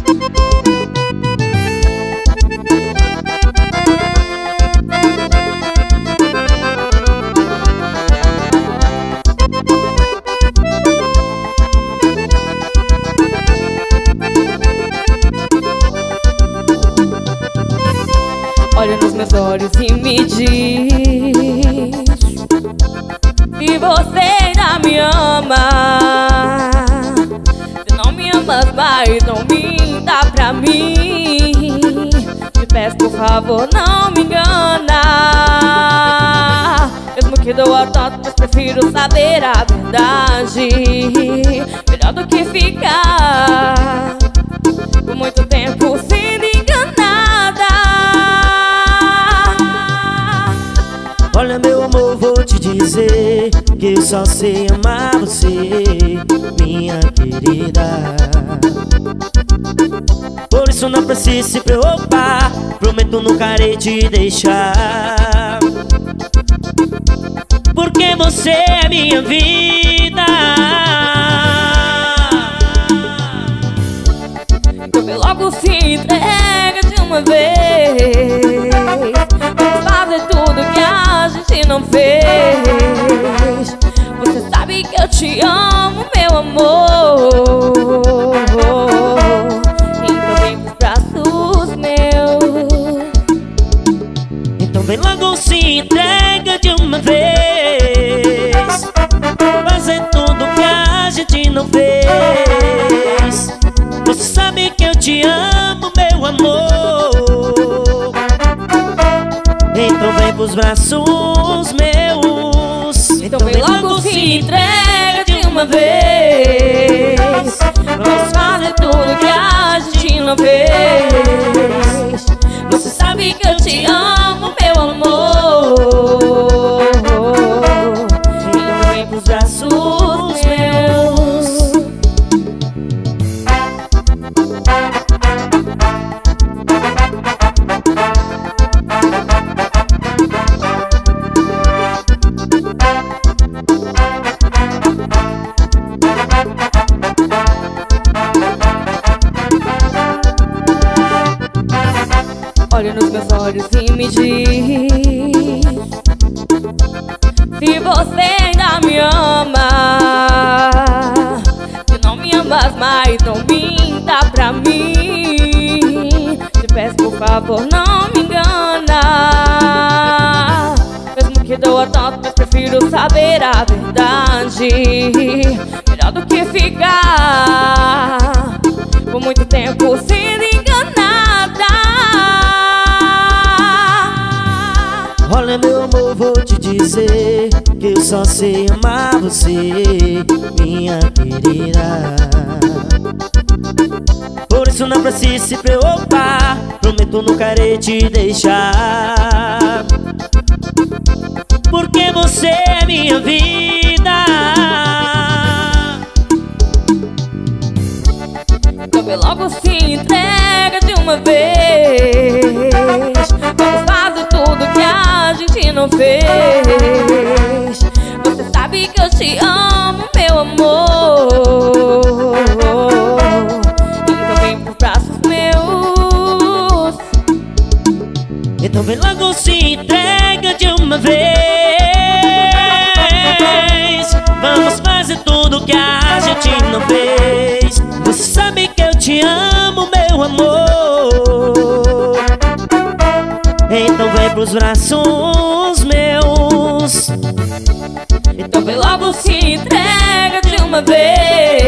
Olha nos meus olhos e me diz se você ainda me ama. Se não me amas mais, não minta pra mim. Te peço, por favor, não me engana. Mesmo que doa tanto, mas prefiro saber a verdade. Melhor do que ficar por muito tempo sendo enganada. Olha, meu amor, vou te dizer que eu só sei amar você, minha querida. Por isso não precisa se preocupar, prometo nunca irei te deixar. Porque você é minha vida. Então vem logo, se entrega de uma vez. Vamos fazer tudo que a gente não fez. Você sabe que eu te amo, meu amor. Então vem pros braços meus. Então vem logo, se entrega de uma vez. Fazer tudo que a gente não fez. Você sabe que eu te amo, meu amor. Então vem pros braços meus. Então vem logo, se entrega de uma vez. Vamos fazer tudo que a gente não fez. Você sabe que eu te amo, meu amor. Então vem pros braços meus. Olha nos meus olhos e me diz se você ainda me ama. Se não me amas mais, não minta pra mim. Te peço, por favor, não me engana. Mesmo que doa tanto, mas prefiro saber a verdade. Melhor do que ficar por muito tempo sendo enganada. Olha, meu amor, vou te dizer que eu só sei amar você, minha querida. Por isso não precisa se preocupar, prometo nunca irei te deixar. Porque você é minha vida. Então vem logo, se entrega de uma vez. Vamos fazer tudo que a gente não fez. Você sabe que eu te amo, meu amor. Então vem pros braços meus. Então vem logo, se entrega de uma vez. Vamos fazer tudo que a gente não fez. Você sabe que eu te amo, meu amor. Então vem pros braços meus. Então vem logo, se entrega de uma vez.